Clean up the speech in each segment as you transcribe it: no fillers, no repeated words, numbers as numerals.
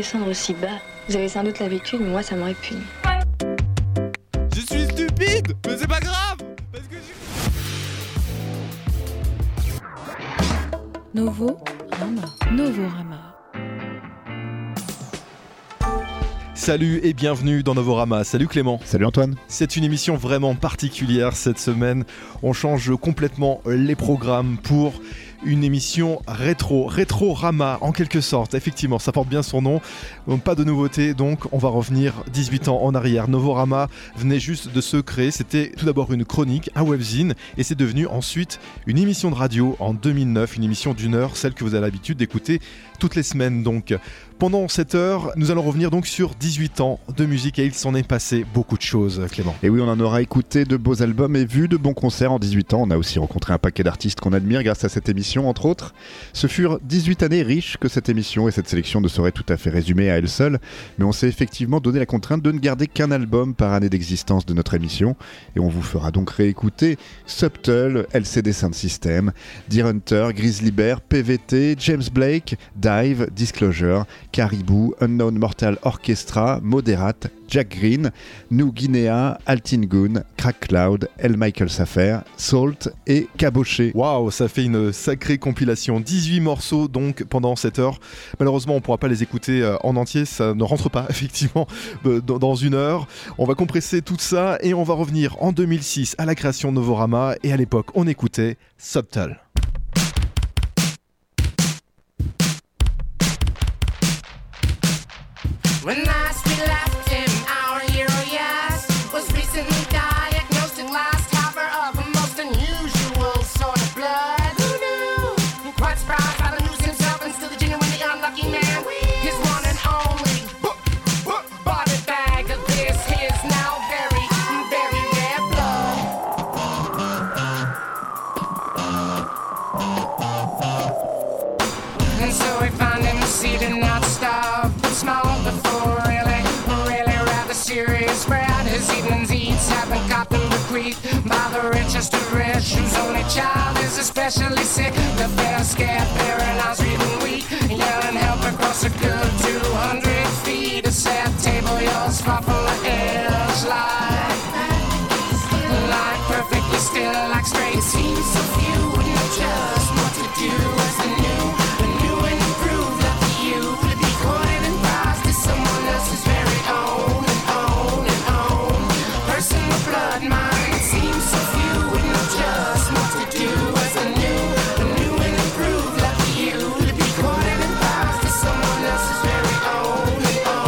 descendre aussi bas. Vous avez sans doute l'habitude, mais moi ça me répugne. Je suis stupide, mais c'est pas grave parce que Novorama. Salut et bienvenue dans Novorama. Salut Clément. Salut Antoine. C'est une émission vraiment particulière cette semaine. On change complètement les programmes pour une émission rétro-rama en quelque sorte. Effectivement, ça porte bien son nom. Donc, pas de nouveauté, donc on va revenir 18 ans en arrière. Novorama venait juste de se créer. C'était tout d'abord une chronique, un webzine, et c'est devenu ensuite une émission de radio en 2009, une émission d'1 heure, celle que vous avez l'habitude d'écouter toutes les semaines. Donc, pendant cette heure, nous allons revenir donc sur 18 ans de musique et il s'en est passé beaucoup de choses, Clément. Et oui, on en aura écouté de beaux albums et vu de bons concerts en 18 ans. On a aussi rencontré un paquet d'artistes qu'on admire grâce à cette émission, entre autres. Ce furent 18 années riches que cette émission et cette sélection ne seraient tout à fait résumées à elles seules. Mais on s'est effectivement donné la contrainte de ne garder qu'un album par année d'existence de notre émission. Et on vous fera donc réécouter Subtle, LCD Sound System, Deer Hunter, Grizzly Bear, PVT, James Blake, Dive, Disclosure, Caribou, Unknown Mortal Orchestra, Moderate, Jack Green, New Guinea, Altingun, Crack Cloud, L. Michael Safer, Salt et Caboché. Waouh, ça fait une sacrée compilation. 18 morceaux donc pendant cette heure. Malheureusement, on ne pourra pas les écouter en entier, ça ne rentre pas effectivement dans 1 heure. On va compresser tout ça et on va revenir en 2006 à la création de Novorama et à l'époque, on écoutait Subtle. When last we left him, our hero, yes, was recently diagnosed and last harbor of a most unusual sort of blood. Who knew? Quite surprised how to lose himself and still the genuinely unlucky man. His one and only body bag of this, his now very, very rare blood. And so we found him seated not starved, but small before really rather serious spread. His evening's eats have been caught and bequeathed by the richest of rich, whose only child is especially sick. The bear scared, paralyzed, even weak, yelling help across a good 200 feet. A sad table, yours far from the edge, like perfectly still, like straight. Seems so few wouldn't know just what to do as the new and improved. Up to you to be courted and prized to someone else's very own personal blood mine. It seems so few wouldn't know just what to do as the new and improved. Up to you to be courted and prized to someone else's very own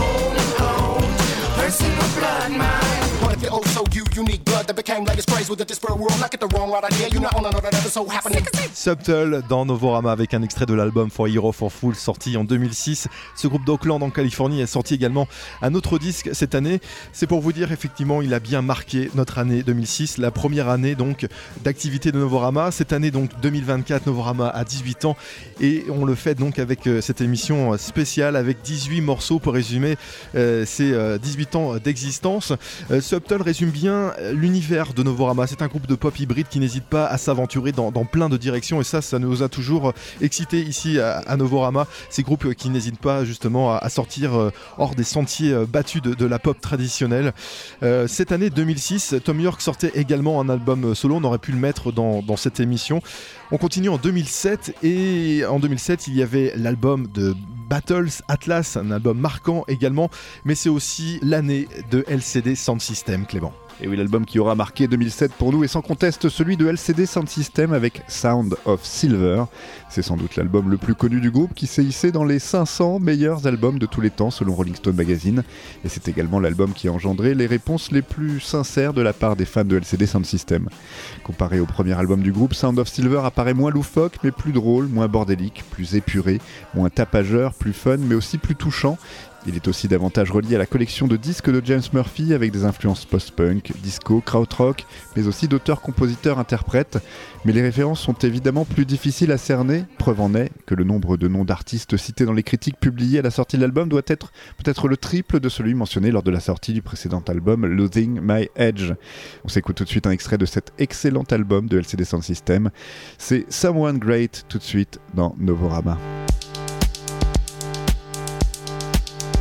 personal blood mine. What if you're oh so unique blood that became latest praise with a disparate world? Not get the wrong right idea, you're not on another level, so happening. Subtle dans Novorama avec un extrait de l'album For Hero for Fool sorti en 2006. Ce groupe d'Oakland en Californie a sorti également un autre disque cette année. C'est pour vous dire effectivement il a bien marqué notre année 2006, la première année donc d'activité de Novorama. Cette année donc 2024, Novorama a 18 ans et on le fait donc avec cette émission spéciale avec 18 morceaux pour résumer ces 18 ans d'existence. Subtle résume bien l'univers de Novorama. C'est un groupe de pop hybride qui n'hésite pas à s'aventurer dans plein de directions et ça nous a toujours excité ici à Novorama. Ces groupes qui n'hésitent pas justement à sortir hors des sentiers battus de la pop traditionnelle. Cette année 2006, Thom Yorke sortait également un album solo. On aurait pu le mettre dans cette émission. On continue en 2007 et en 2007 il y avait l'album de Battles Atlas, un album marquant également, mais c'est aussi l'année de LCD Sound System, Clément. Et oui, l'album qui aura marqué 2007 pour nous est sans conteste celui de LCD Sound System avec Sound of Silver. C'est sans doute l'album le plus connu du groupe qui s'est hissé dans les 500 meilleurs albums de tous les temps selon Rolling Stone Magazine. Et c'est également l'album qui a engendré les réponses les plus sincères de la part des fans de LCD Sound System. Comparé au premier album du groupe, Sound of Silver apparaît moins loufoque mais plus drôle, moins bordélique, plus épuré, moins tapageur, plus fun mais aussi plus touchant. Il est aussi davantage relié à la collection de disques de James Murphy avec des influences post-punk, disco, krautrock, mais aussi d'auteurs, compositeurs, interprètes. Mais les références sont évidemment plus difficiles à cerner. Preuve en est que le nombre de noms d'artistes cités dans les critiques publiées à la sortie de l'album doit être peut-être le triple de celui mentionné lors de la sortie du précédent album Losing My Edge. On s'écoute tout de suite un extrait de cet excellent album de LCD Sound System. C'est Someone Great tout de suite dans Novorama.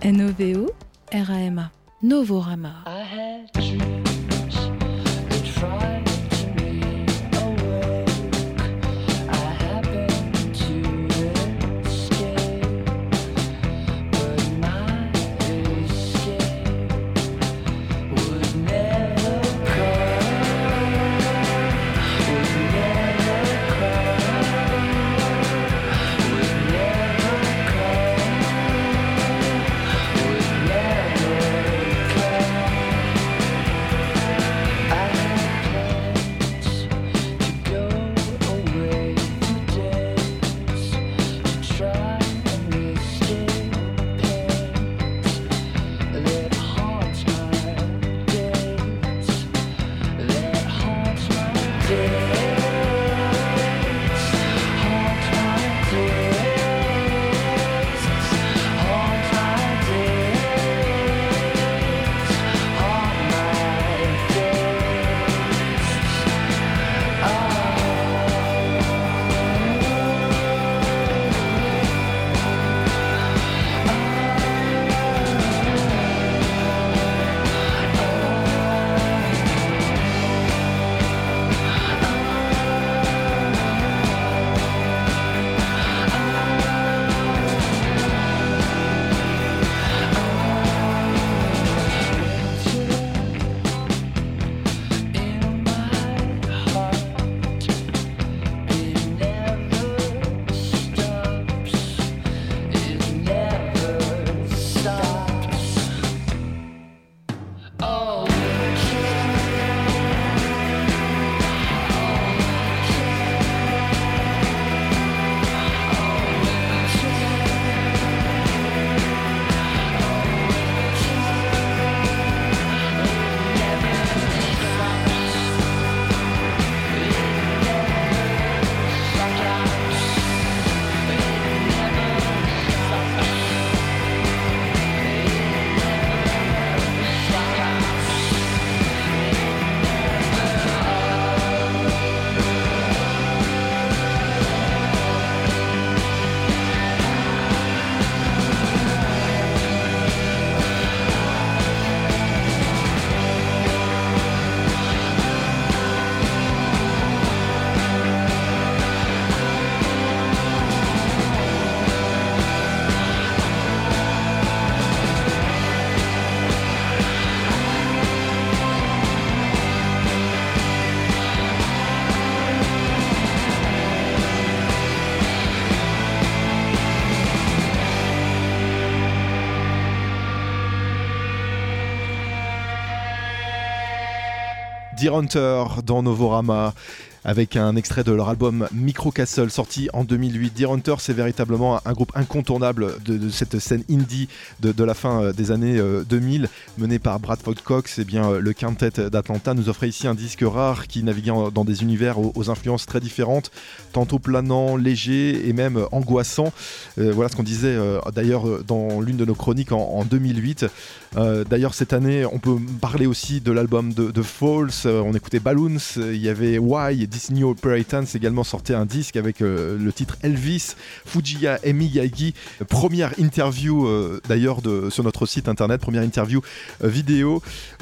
Novorama. Novorama. Deer Hunter dans Novorama, avec un extrait de leur album Micro Castle sorti en 2008. Deer Hunter, c'est véritablement un groupe incontournable de cette scène indie de la fin des années 2000, mené par Bradford Cox. Le quintet d'Atlanta nous offrait ici un disque rare qui naviguait dans des univers aux influences très différentes, tantôt planants, légers et même angoissants. Voilà ce qu'on disait d'ailleurs dans l'une de nos chroniques en 2008. D'ailleurs cette année on peut parler aussi de l'album de Falls, on écoutait Balloons, il y avait Why, Disney Operatans également sortait un disque avec le titre Elvis, Fujiya et Miyagi. Première interview d'ailleurs sur notre site internet, première interview vidéo.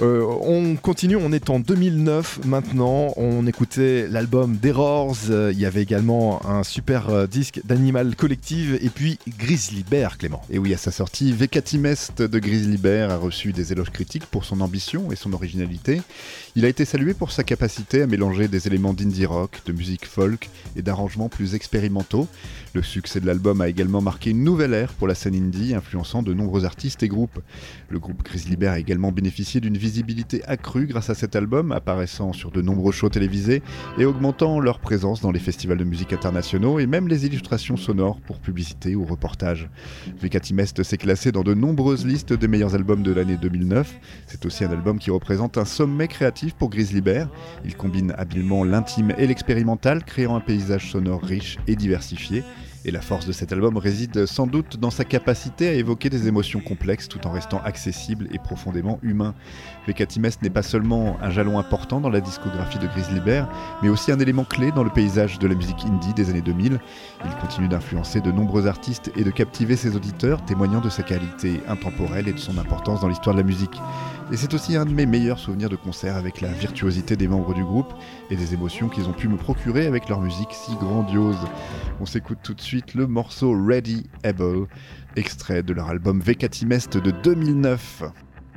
On continue, on est en 2009 maintenant, on écoutait l'album d'Errors, il y avait également un super disque d'Animal Collective et puis Grizzly Bear, Clément. Et oui, à sa sortie, Vekatimest de Grizzly Bear a reçu des éloges critiques pour son ambition et son originalité. Il a été salué pour sa capacité à mélanger des éléments d'indie rock, de musique folk et d'arrangements plus expérimentaux. Le succès de l'album a également marqué une nouvelle ère pour la scène indie, influençant de nombreux artistes et groupes. Le groupe Grizzly Bear a également bénéficié d'une visibilité accrue grâce à cet album, apparaissant sur de nombreux shows télévisés et augmentant leur présence dans les festivals de musique internationaux et même les illustrations sonores pour publicité ou reportages. Vekatimest s'est classé dans de nombreuses listes des meilleurs albums de l'année 2009. C'est aussi un album qui représente un sommet créatif pour Grizzly Bear. Il combine habilement l'intime et l'expérimental, créant un paysage sonore riche et diversifié. Et la force de cet album réside sans doute dans sa capacité à évoquer des émotions complexes tout en restant accessible et profondément humain. Vekatimest n'est pas seulement un jalon important dans la discographie de Grizzly Bear, mais aussi un élément clé dans le paysage de la musique indie des années 2000. Il continue d'influencer de nombreux artistes et de captiver ses auditeurs, témoignant de sa qualité intemporelle et de son importance dans l'histoire de la musique. Et c'est aussi un de mes meilleurs souvenirs de concert avec la virtuosité des membres du groupe et des émotions qu'ils ont pu me procurer avec leur musique si grandiose. On s'écoute tout de suite le morceau Ready Able, extrait de leur album Vekatimest de 2009.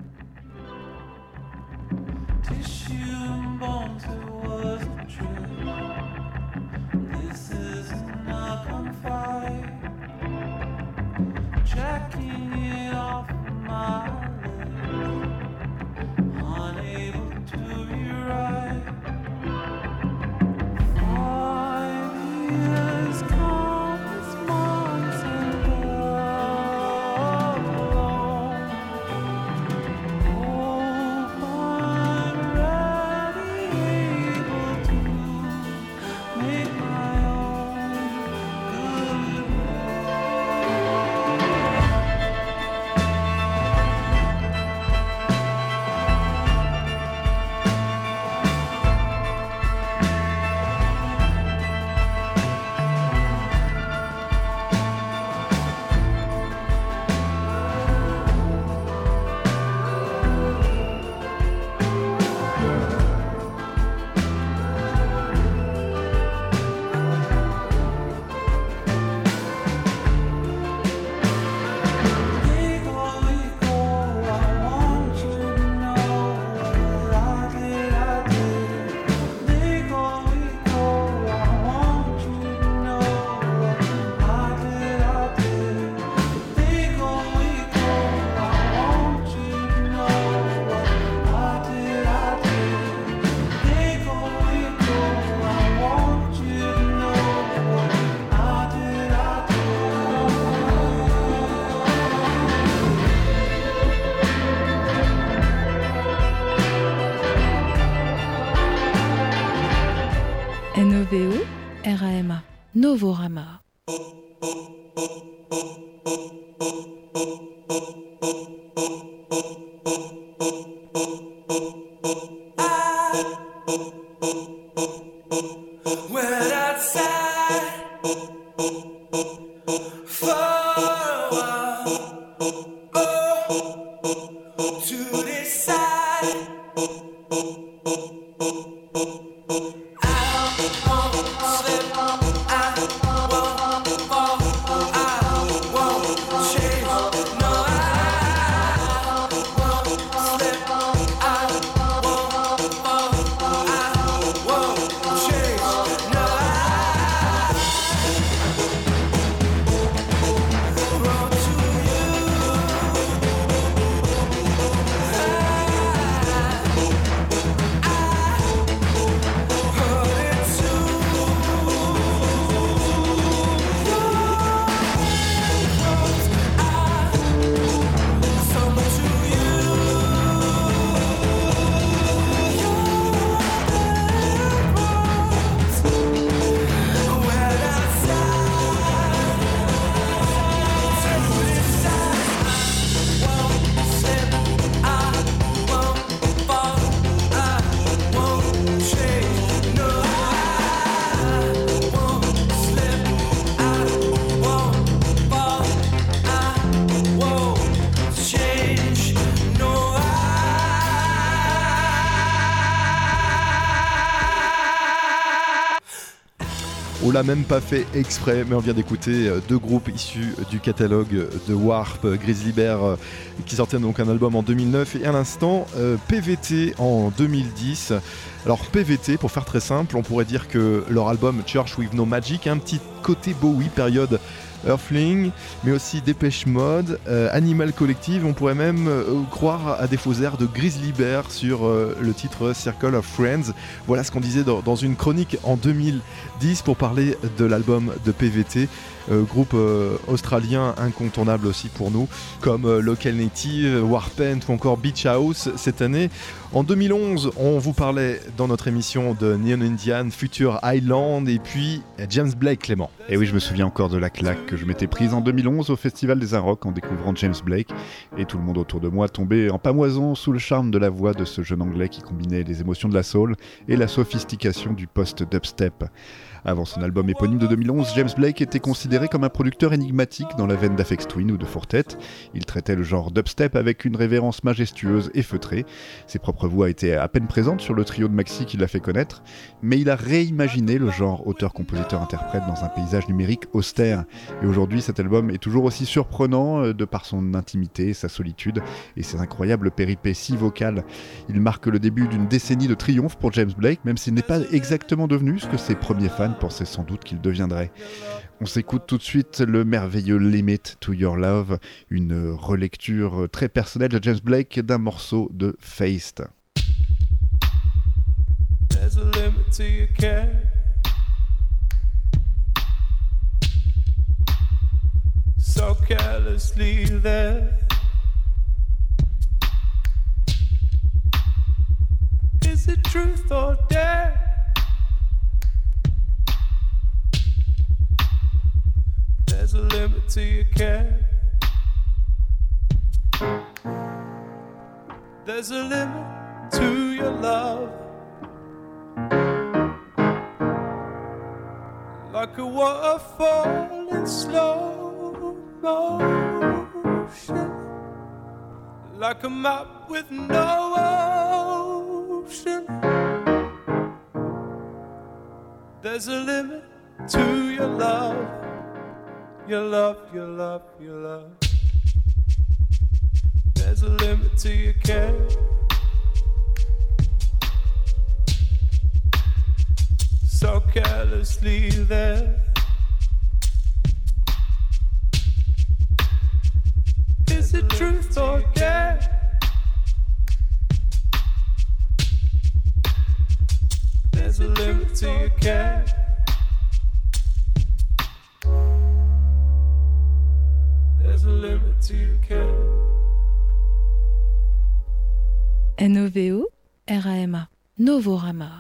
NOVO-RAMA, Novorama. On l'a même pas fait exprès, mais on vient d'écouter deux groupes issus du catalogue de Warp, Grizzly Bear qui sortait donc un album en 2009 et à l'instant PVT en 2010. Alors PVT, pour faire très simple, on pourrait dire que leur album Church with No Magic a un petit côté Bowie, période Earthling, mais aussi Dépêche Mode, Animal Collective. On pourrait même croire à des faux airs de Grizzly Bear sur le titre Circle of Friends. Voilà ce qu'on disait dans une chronique en 2010 pour parler de l'album de PVT. groupe australien incontournable aussi pour nous, comme Local Native, Warpaint ou encore Beach House cette année. En 2011, on vous parlait dans notre émission de Neon Indian, Future Island et puis James Blake, Clément. Et oui, je me souviens encore de la claque que je m'étais prise en 2011 au Festival des Arocs en découvrant James Blake, et tout le monde autour de moi tombait en pâmoison sous le charme de la voix de ce jeune anglais qui combinait les émotions de la soul et la sophistication du post-dubstep. Avant son album éponyme de 2011, James Blake était considéré comme un producteur énigmatique dans la veine d'Aphex Twin ou de Four Tet. Il traitait le genre dubstep avec une révérence majestueuse et feutrée. Ses propres voix étaient à peine présentes sur le trio de maxi qui l'a fait connaître, mais il a réimaginé le genre auteur-compositeur-interprète dans un paysage numérique austère. Et aujourd'hui, cet album est toujours aussi surprenant de par son intimité, sa solitude et ses incroyables péripéties vocales. Il marque le début d'une décennie de triomphe pour James Blake, même s'il n'est pas exactement devenu ce que ses premiers fans pensaient sans doute qu'il deviendrait. On s'écoute tout de suite le merveilleux Limit to Your Love, une relecture très personnelle de James Blake d'un morceau de Feist. There's a limit to your care. So carelessly there. Is it truth or dare? There's a limit to your care. There's a limit to your love. Like a waterfall in slow motion, like a map with no ocean. There's a limit to your love. Your love, your love, your love. There's a limit to your care. So carelessly there. Is it truth or dare? There's a limit to your care. There's a limit to your care. NOVO RAMA Novorama.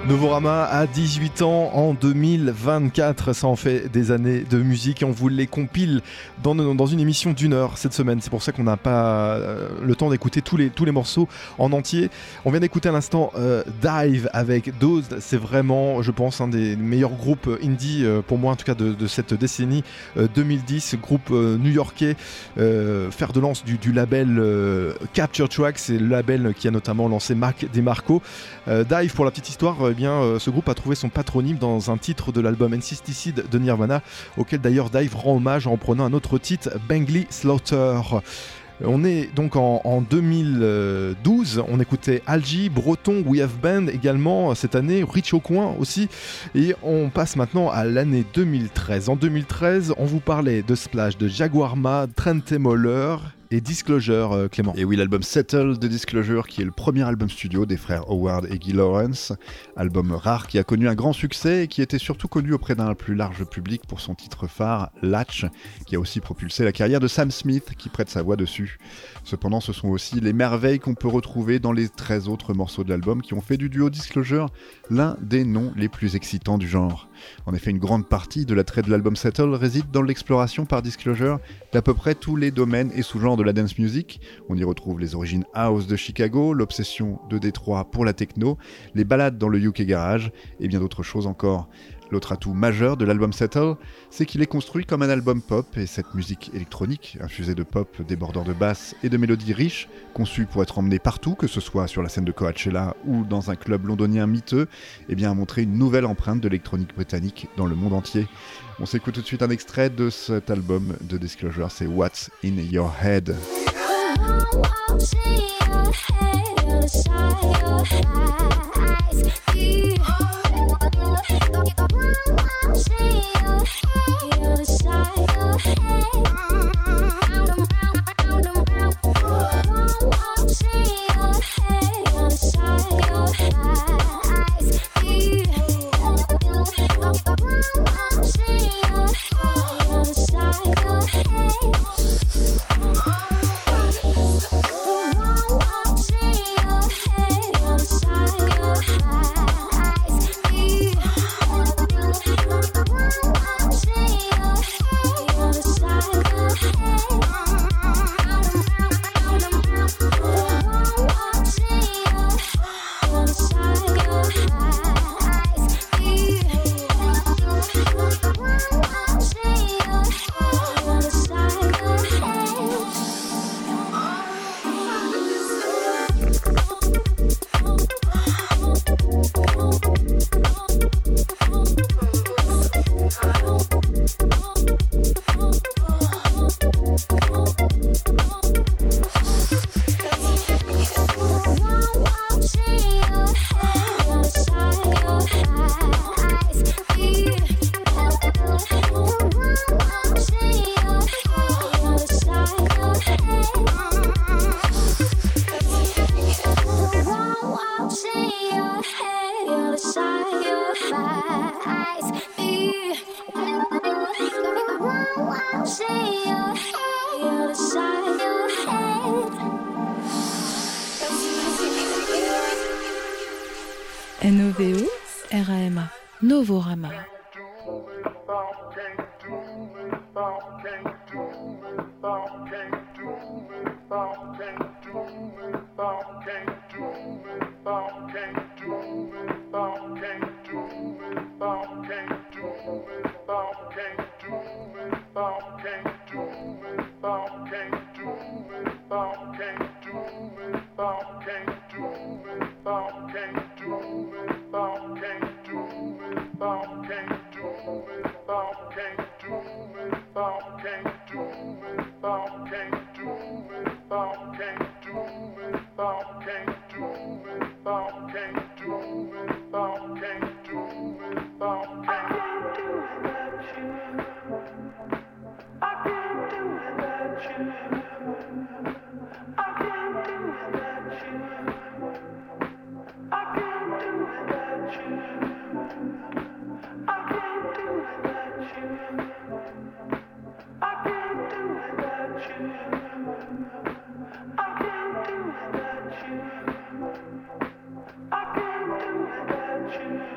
Novorama a 18 ans en 2024, ça en fait des années de musique et on vous les compile dans une émission d'1 heure cette semaine. C'est pour ça qu'on n'a pas le temps d'écouter tous les morceaux en entier. On vient d'écouter à l'instant Dive avec Dozed, c'est vraiment, je pense, un des meilleurs groupes indie, pour moi en tout cas de cette décennie 2010, groupe new-yorkais, fer de lance du label Capture Track, c'est le label qui a notamment lancé Marc DeMarco. Dive, pour la petite histoire, ce groupe a trouvé son patronyme dans un titre de l'album Insisticide de Nirvana, auquel d'ailleurs Dive rend hommage en prenant un autre titre, Bangli Slaughter. On est donc en 2012, on écoutait Algie, Breton, We Have Band également cette année, Rich au coin aussi, et on passe maintenant à l'année 2013. En 2013, on vous parlait de Splash, de Jaguarma, Trentemøller et Disclosure, Clément. Et oui, l'album Settle de Disclosure, qui est le premier album studio des frères Howard et Guy Lawrence, album rare qui a connu un grand succès et qui était surtout connu auprès d'un plus large public pour son titre phare, Latch, qui a aussi propulsé la carrière de Sam Smith, qui prête sa voix dessus. Cependant, ce sont aussi les merveilles qu'on peut retrouver dans les 13 autres morceaux de l'album qui ont fait du duo Disclosure l'un des noms les plus excitants du genre. En effet, une grande partie de l'attrait de l'album Settle réside dans l'exploration par Disclosure d'à peu près tous les domaines et sous-genres de la dance music. On y retrouve les origines house de Chicago, l'obsession de Détroit pour la techno, les balades dans le UK Garage et bien d'autres choses encore. L'autre atout majeur de l'album Settle, c'est qu'il est construit comme un album pop, et cette musique électronique, infusée de pop débordant de basses et de mélodies riches, conçue pour être emmenée partout, que ce soit sur la scène de Coachella ou dans un club londonien miteux, eh bien a montré une nouvelle empreinte de l'électronique britannique dans le monde entier. On s'écoute tout de suite un extrait de cet album de Disclosure, c'est What's in Your Head. NOVO, RAMA, Novorama. I can't do without you.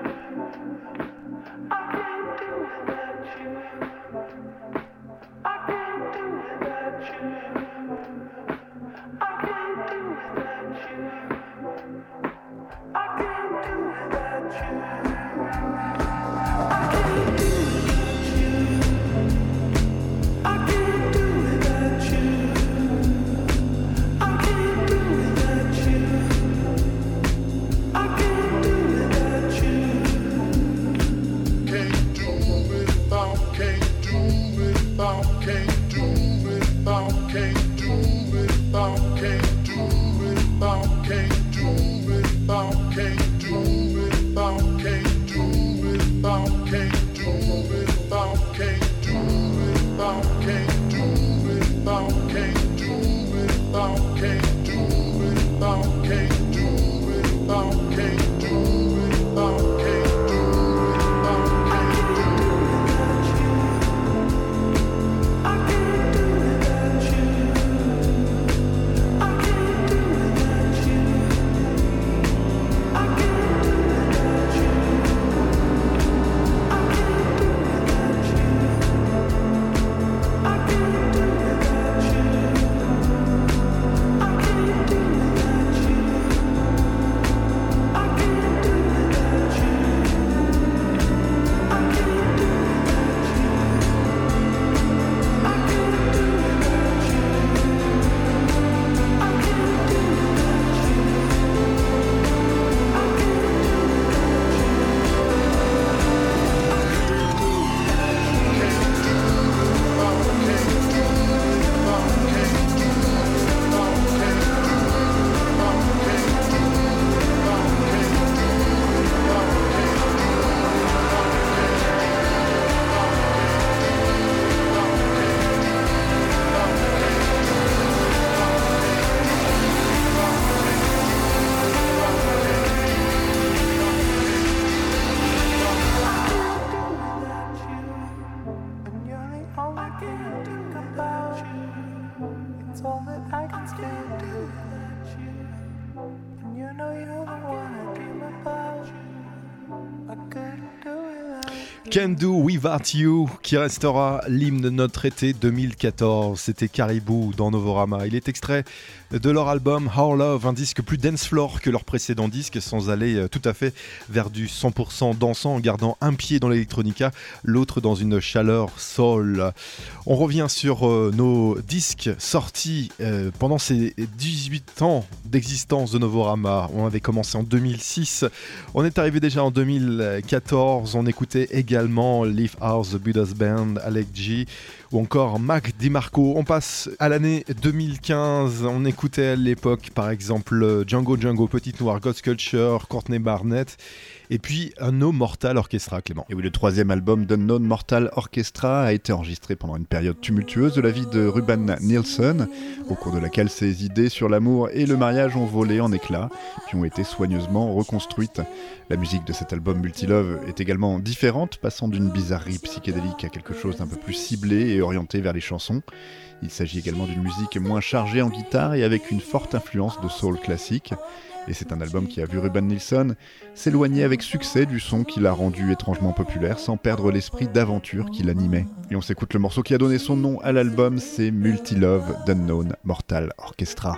Can Do Without You, qui restera l'hymne de notre été 2014. C'était Caribou dans Novorama. Il est extrait de leur album Our Love, un disque plus dance floor que leur précédent disque, sans aller tout à fait vers du 100% dansant, en gardant un pied dans l'électronica, l'autre dans une chaleur soul. On revient sur nos disques sortis pendant ces 18 ans d'existence de Novorama. On avait commencé en 2006, on est arrivé déjà en 2014, on écoutait également Leaf House, The Buddha's Band, Alec G ou encore Mac DiMarco. On passe à l'année 2015, on écoutait à l'époque par exemple Django Django, Petite Noire, God Culture, Courtney Barnett et puis Unknown Mortal Orchestra, Clément. Et oui, le troisième album d'Unknown Mortal Orchestra a été enregistré pendant une période tumultueuse de la vie de Ruben Nielsen, au cours de laquelle ses idées sur l'amour et le mariage ont volé en éclats, puis ont été soigneusement reconstruites. La musique de cet album Multilove est également différente, passant d'une bizarrerie psychédélique à quelque chose d'un peu plus ciblé et orienté vers les chansons. Il s'agit également d'une musique moins chargée en guitare et avec une forte influence de soul classique. Et c'est un album qui a vu Ruben Nielsen s'éloigner avec succès du son qui l'a rendu étrangement populaire sans perdre l'esprit d'aventure qui l'animait. Et on s'écoute le morceau qui a donné son nom à l'album, c'est Multilove d'Unknown Mortal Orchestra.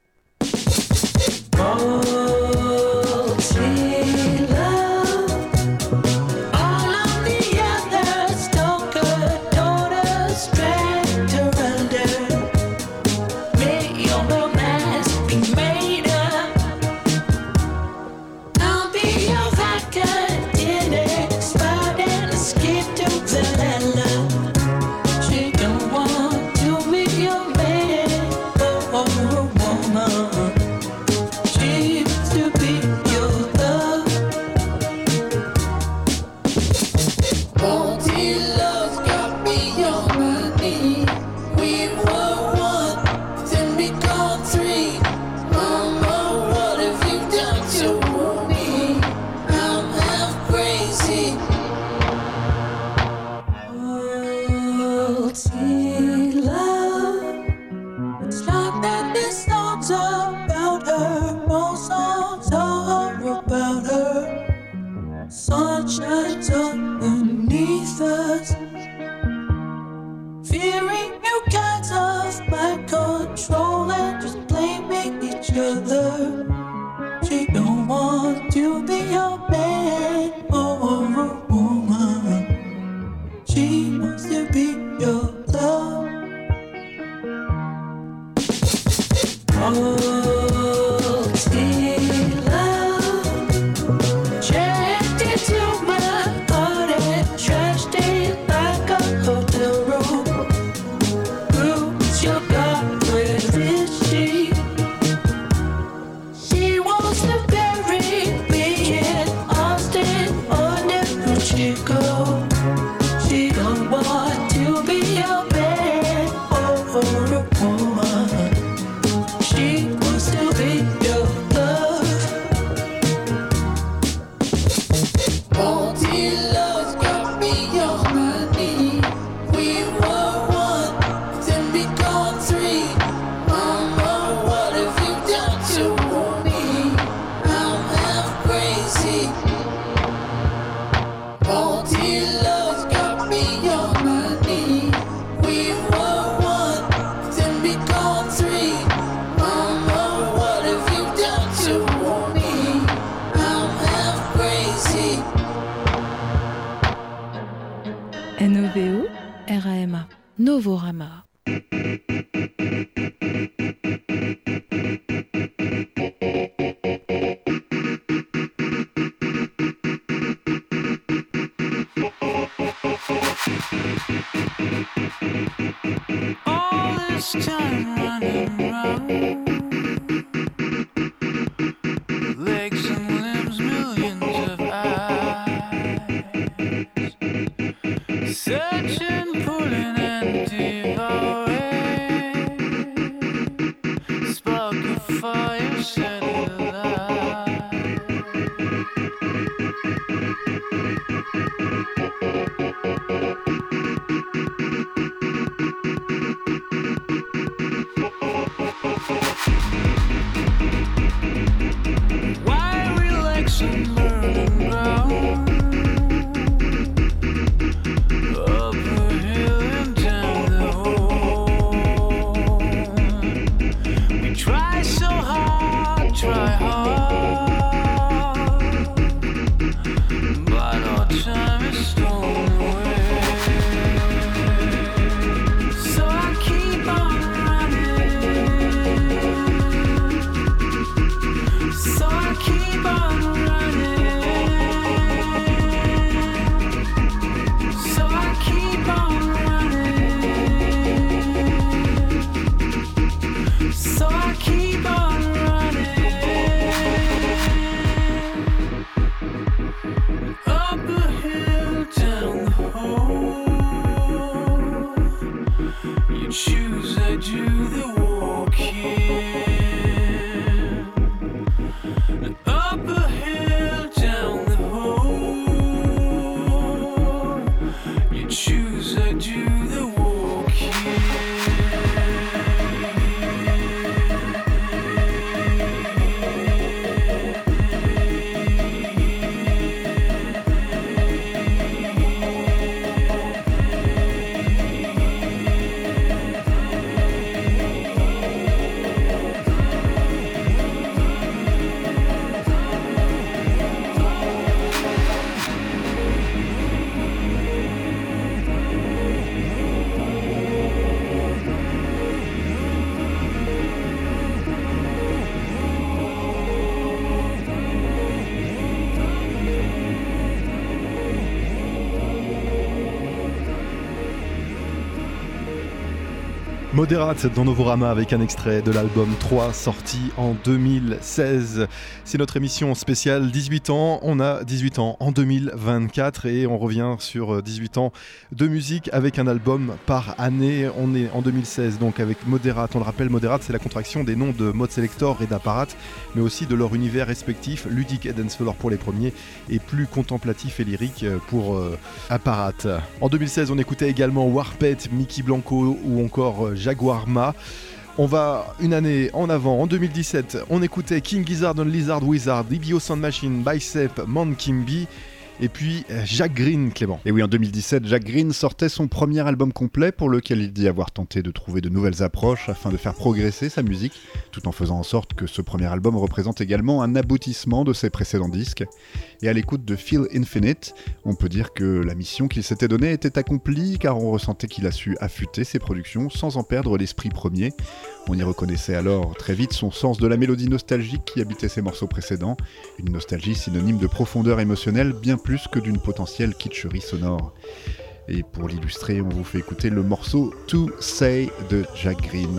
NOVO, RAMA, Novorama. All this time running around, legs and limbs, millions of eyes, searching, pulling and devouring, spark of fire, set it alight. Why relax and burning ground? Moderate dans Novorama avec un extrait de l'album 3 sorti en 2016. C'est notre émission spéciale 18 ans. On a 18 ans en 2024 et on revient sur 18 ans de musique avec un album par année. On est en 2016 donc avec Moderate. On le rappelle, Moderate c'est la contraction des noms de Mode Selector et d'Apparat, mais aussi de leur univers respectif, ludique et dancefloor pour les premiers et plus contemplatif et lyrique pour Apparat. En 2016 on écoutait également Warpet, Mickey Blanco ou encore Jaguar Ma. On va une année en avant, en 2017, on écoutait King Gizzard and Lizard Wizard, Ibio Sound Machine, Bicep, Man Kimby, et puis Jack Green, Clément. Et oui, en 2017, Jack Green sortait son premier album complet pour lequel il dit avoir tenté de trouver de nouvelles approches afin de faire progresser sa musique, tout en faisant en sorte que ce premier album représente également un aboutissement de ses précédents disques. Et à l'écoute de Feel Infinite, on peut dire que la mission qu'il s'était donnée était accomplie car on ressentait qu'il a su affûter ses productions sans en perdre l'esprit premier. On y reconnaissait alors très vite son sens de la mélodie nostalgique qui habitait ses morceaux précédents, une nostalgie synonyme de profondeur émotionnelle bien plus que d'une potentielle kitscherie sonore. Et pour l'illustrer, on vous fait écouter le morceau To Say de Jack Green.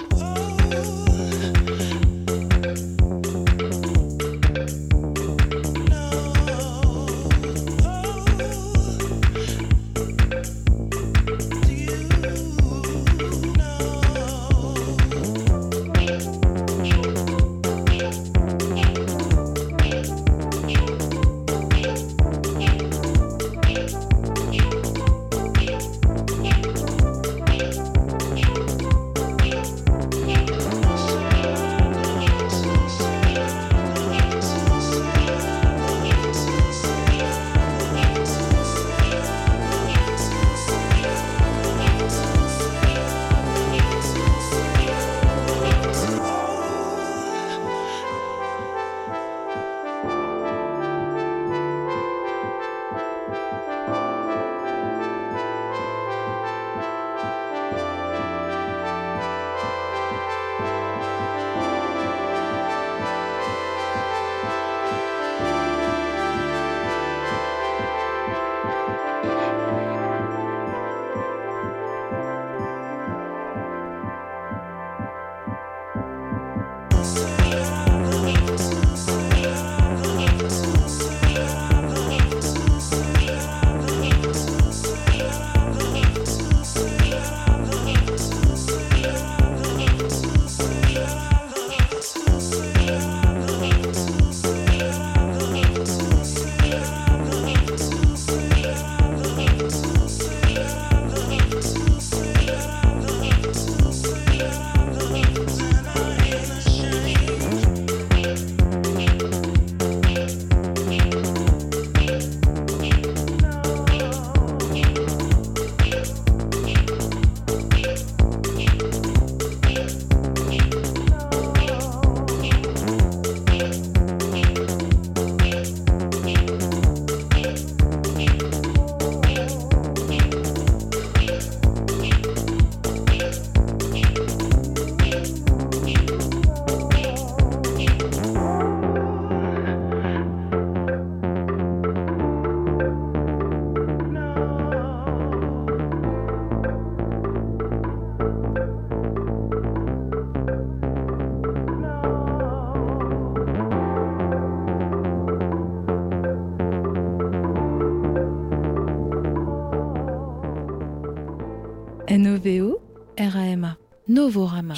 NOVO, RAMA, Novorama.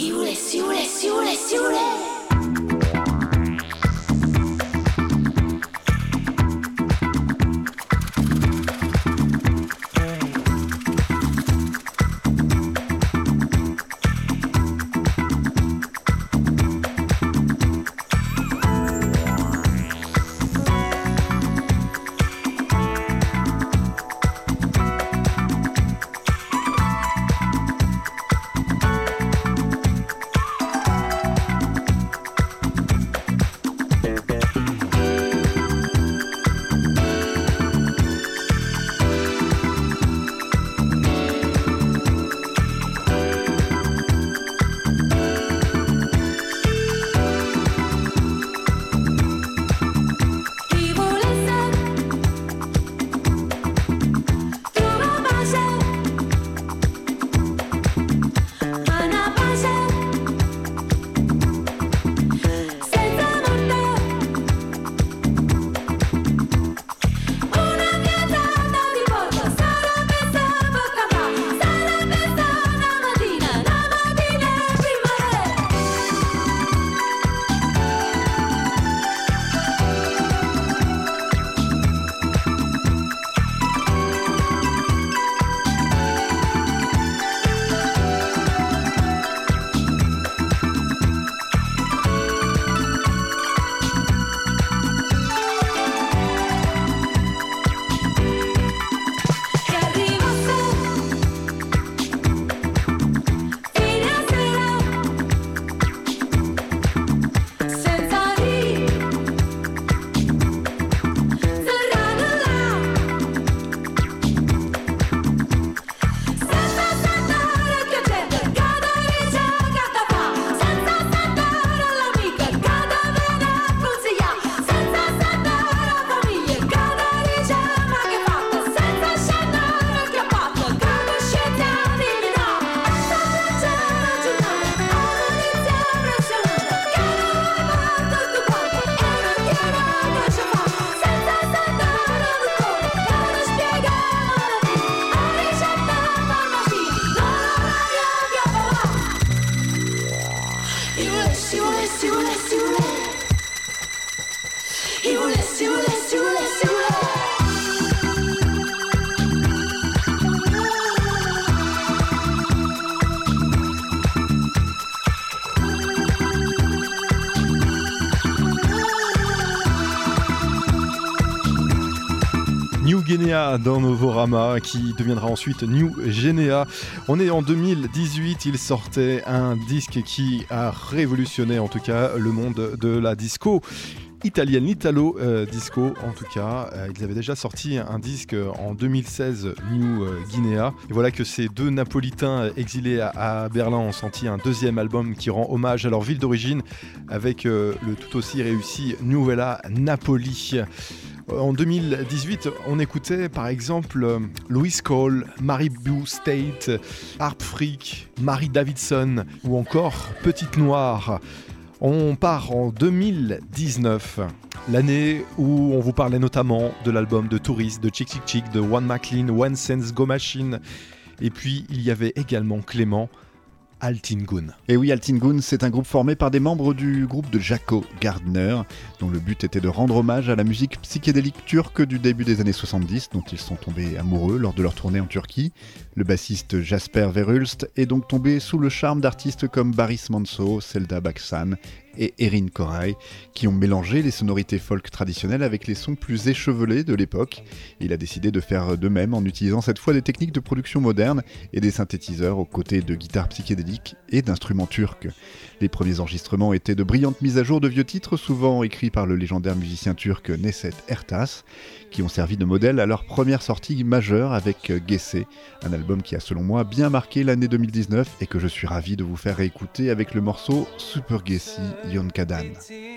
New Guinea dans Novorama, qui deviendra ensuite New Guinea. On est en 2018, il sortait un disque qui a révolutionné en tout cas le monde de la disco italienne, l'Italo disco en tout cas. Ils avaient déjà sorti un disque en 2016, New Guinea. Et voilà que ces deux Napolitains exilés à Berlin ont sorti un deuxième album qui rend hommage à leur ville d'origine avec le tout aussi réussi Nuova Napoli. En 2018, on écoutait par exemple Louis Cole, Maribou State, Harp Freak, Mary Davidson ou encore Petite Noire. On part en 2019, l'année où on vous parlait notamment de l'album de Tourist, de Chick Chick Chick, de One McLean, One Sense Go Machine. Et puis il y avait également Clément, Altingun. Et oui, Altingun, c'est un groupe formé par des membres du groupe de Jaco Gardner, dont le but était de rendre hommage à la musique psychédélique turque du début des années 70, dont ils sont tombés amoureux lors de leur tournée en Turquie. Le bassiste Jasper Verhulst est donc tombé sous le charme d'artistes comme Baris Manso, Selda Baksan et Erin Koray, qui ont mélangé les sonorités folk traditionnelles avec les sons plus échevelés de l'époque. Il a décidé de faire de même en utilisant cette fois des techniques de production modernes et des synthétiseurs aux côtés de guitares psychédéliques et d'instruments turcs. Les premiers enregistrements étaient de brillantes mises à jour de vieux titres, souvent écrits par le légendaire musicien turc Neset Ertas, qui ont servi de modèle à leur première sortie majeure avec Gese, un album qui a selon moi bien marqué l'année 2019 et que je suis ravi de vous faire réécouter avec le morceau Super Gesi Yonkadan.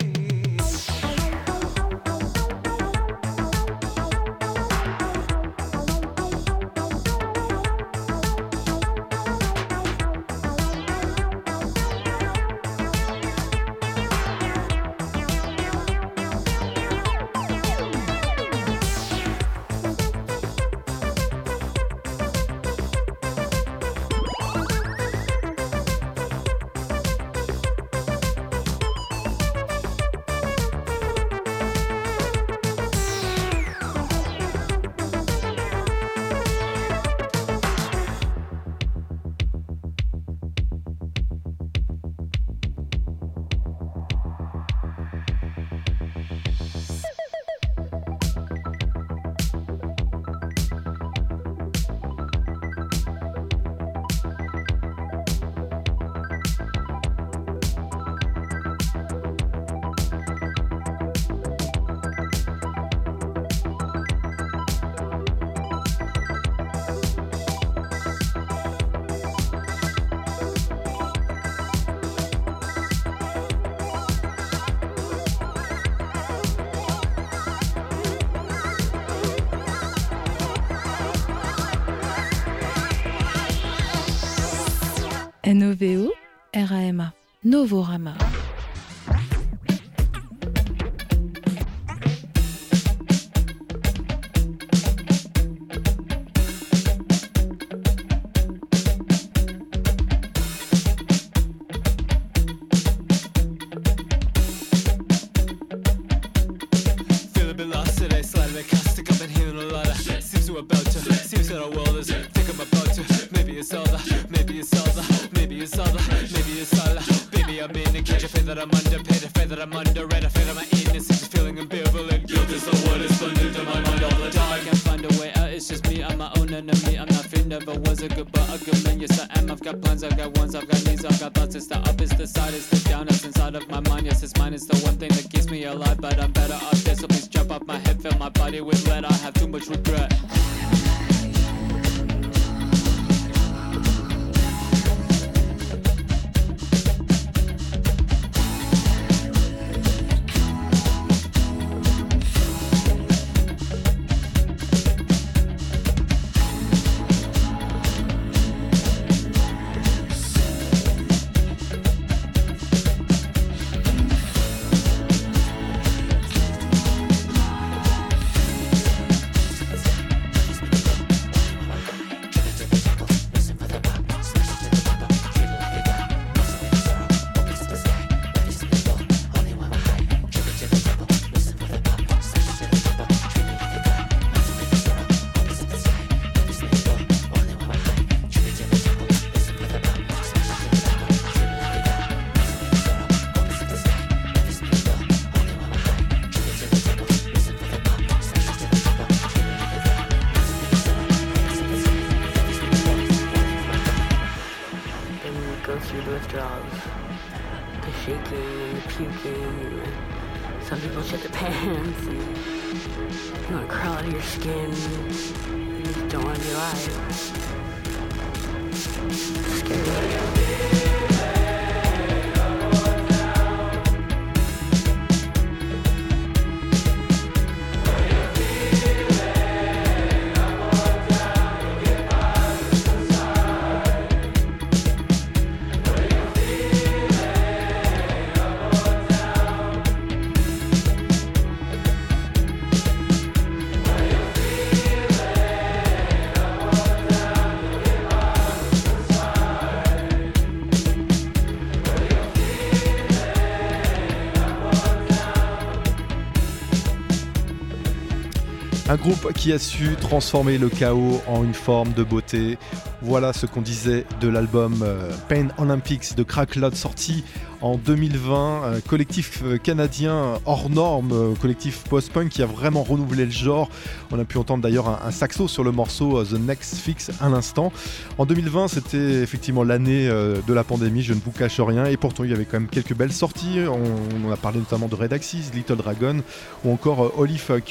Novo Rama, Novorama. and the puking, and some people shit their pants, and you want to crawl out of your skin, you just don't want to be alive. It's scary. Un groupe qui a su transformer le chaos en une forme de beauté. Voilà ce qu'on disait de l'album Pain Olympics de Crackloud, sorti en 2020. Collectif canadien hors norme, collectif post-punk qui a vraiment renouvelé le genre. On a pu entendre d'ailleurs un saxo sur le morceau The Next Fix à l'instant. En 2020, c'était effectivement l'année de la pandémie, je ne vous cache rien. Et pourtant, il y avait quand même quelques belles sorties. On a parlé notamment de Red Axis, Little Dragon ou encore Holy Fuck.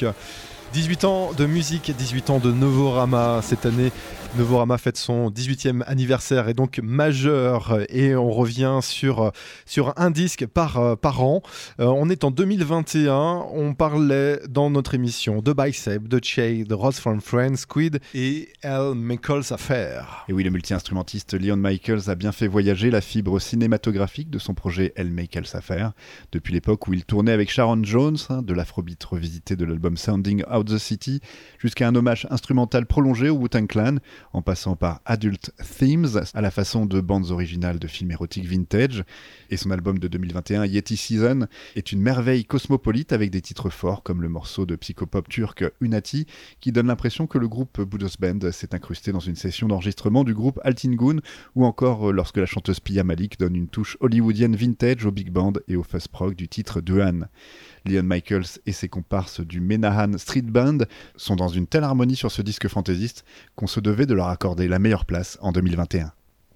18 ans de musique, 18 ans de Novorama. Cette année, Novorama fête son 18e anniversaire et donc majeur. Et on revient sur un disque par an. On est en 2021. On parlait dans notre émission de Bicep, de Che, de Ross from Friends, Squid et Al Michaels Affair. Et oui, le multi-instrumentiste Leon Michaels a bien fait voyager la fibre cinématographique de son projet Al Michaels Affair. Depuis l'époque où il tournait avec Sharon Jones, de l'afrobeat revisité de l'album Sounding Out the City, jusqu'à un hommage instrumental prolongé au Wu-Tang Clan, en passant par Adult Themes, à la façon de bandes originales de films érotiques vintage. Et son album de 2021, Yeti Season, est une merveille cosmopolite avec des titres forts comme le morceau de psychopop turc Unati, qui donne l'impression que le groupe Budos Band s'est incrusté dans une session d'enregistrement du groupe Altingun, ou encore lorsque la chanteuse Pia Malik donne une touche hollywoodienne vintage au big band et au fuzz prog du titre Duan. Leon Michaels et ses comparses du Menahan Street Band sont dans une telle harmonie sur ce disque fantaisiste qu'on se devait de leur accorder la meilleure place en 2021.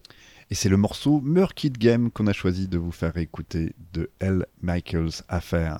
Et c'est le morceau Murkid Game qu'on a choisi de vous faire écouter de Al Michaels Affair.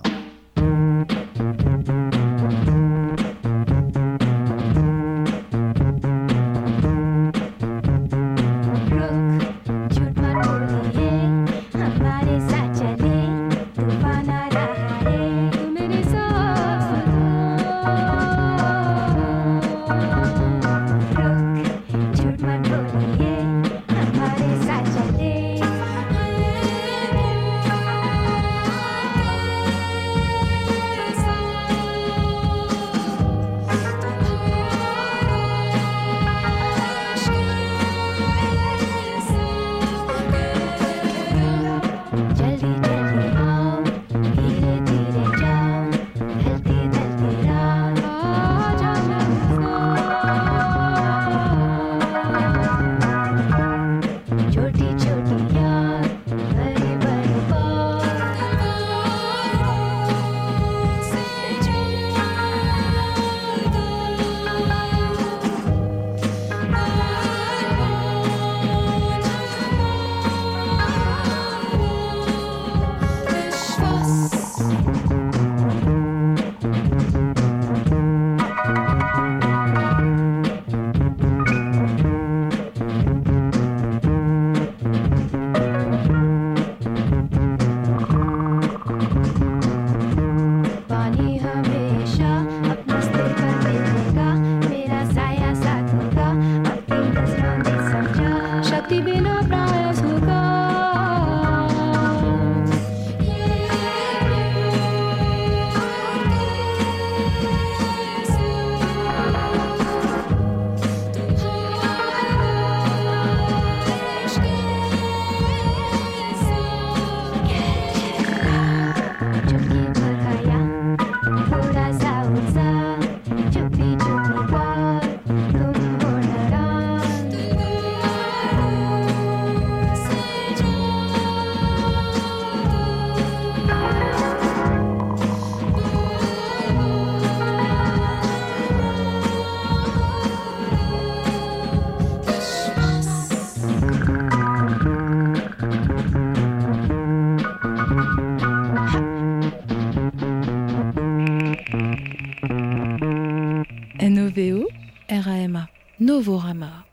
Novo Rama, Novorama.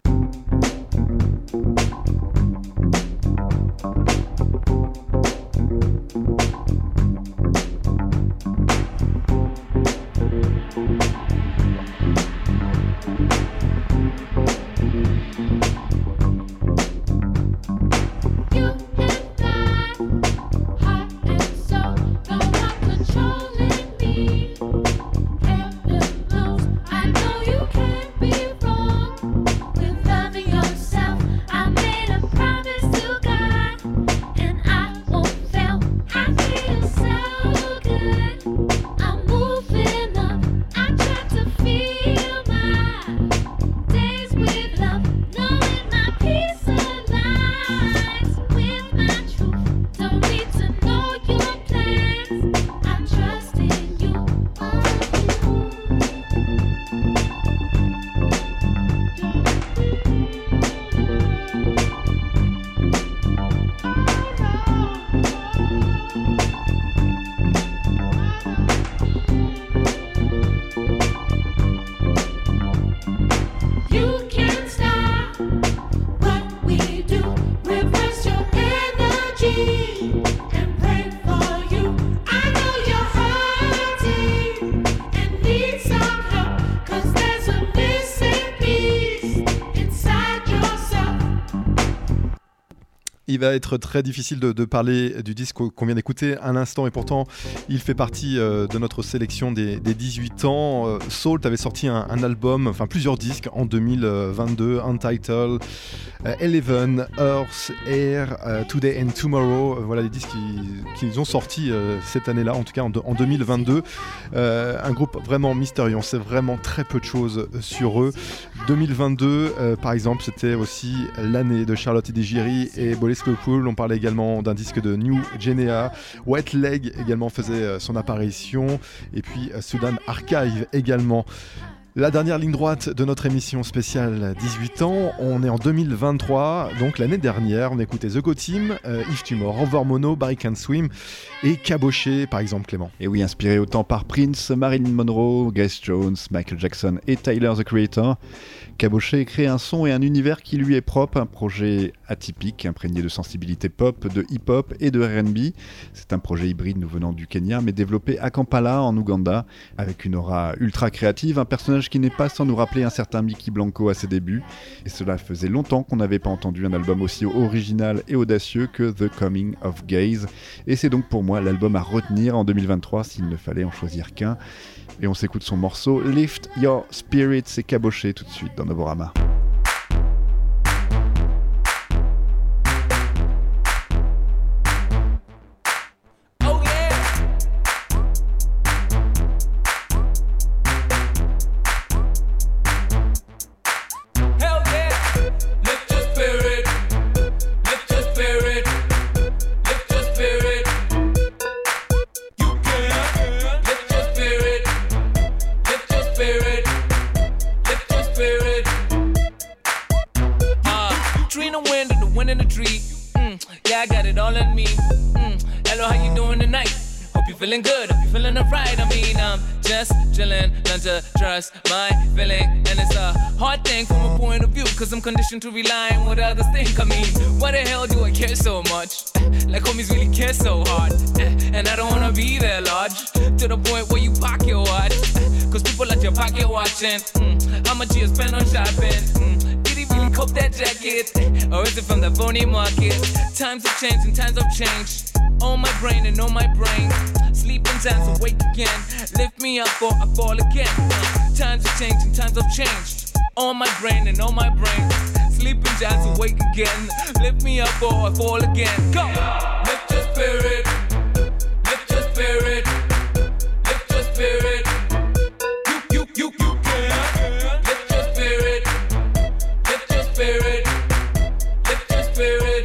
Il va être très difficile de parler du disque qu'on vient d'écouter à l'instant et pourtant il fait partie de notre sélection des 18 ans. Salt avait sorti un album, enfin plusieurs disques en 2022, Untitled, Eleven, Earth, Air, Today and Tomorrow. Voilà les disques qu'ils ont sortis cette année-là, en tout cas en 2022. Un groupe vraiment mystérieux, on sait vraiment très peu de choses sur eux. 2022 par exemple, c'était aussi l'année de Charlotte Edigiri et Boris Claypool. On parlait également d'un disque de New Genea. Wet Leg également faisait son apparition et puis Sudan Archive également. La dernière ligne droite de notre émission spéciale 18 ans, on est en 2023, donc l'année dernière, on écoutait The Go Team, If Tumor, Over Mono, Barry Can Swim et Caboché par exemple, Clément. Et oui, inspiré autant par Prince, Marilyn Monroe, Grace Jones, Michael Jackson et Tyler the Creator, Caboché crée un son et un univers qui lui est propre, un projet atypique, imprégné de sensibilité pop, de hip-hop et de R&B. C'est un projet hybride nous venant du Kenya, mais développé à Kampala, en Ouganda, avec une aura ultra créative, un personnage qui n'est pas sans nous rappeler un certain Mickey Blanco à ses débuts. Et cela faisait longtemps qu'on n'avait pas entendu un album aussi original et audacieux que The Coming of Gaze. Et c'est donc pour moi l'album à retenir en 2023 s'il ne fallait en choisir qu'un. Et on s'écoute son morceau Lift Your Spirit, c'est Caboché tout de suite dans Novorama. Feeling good, hope you feeling alright. I mean, I'm just chillin', learn to trust my feeling. And it's a hard thing from a point of view, cause I'm conditioned to rely on what others think. I mean, why the hell do I care so much? Like homies really care so hard. And I don't wanna be there large, to the point where you pocket your watch. Cause people at your pocket watching how much you spend on shopping. Did he really cope that jacket? Or is it from the phony market? Times have changed and times have changed. On my brain and on my brain. Sleeping times awake again. Lift me up or I fall again. Times have changed and times have changed. On my brain and on my brain. Sleeping times awake again. Lift me up or I fall again. Go! Lift your spirit. Lift your spirit. Lift your spirit. You can. Lift your spirit. Lift your spirit. Lift your spirit.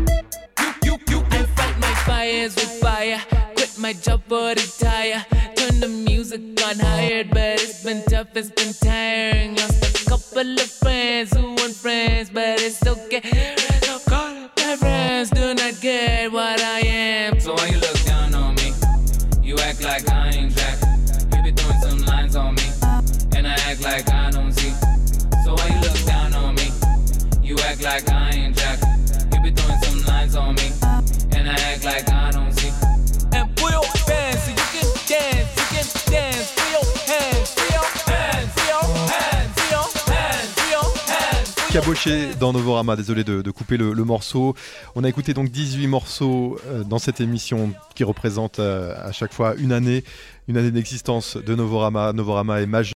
I fight my fires with fire. Quit my job for the tire. Turn the music on higher, but it's been tough, it's been tiring. Lost a couple of friends who weren't friends, but it's okay. My friends do not get what I am. So why you look down on me? You act like I ain't Jack. You be throwing some lines on me, and I act act like I don't see. So why you look down on me? You act like I ain't Jack. You be throwing some lines on me, and I act like I don't see. And pull your hands so you can dance, you can dance. Pull your hands, pull your hands, pull your hands, pull your hands, pull your hands. Caboché dans Novorama, désolé de couper le morceau. On a écouté donc 18 morceaux dans cette émission qui représente à chaque fois une année d'existence de Novorama. Novorama est majeur.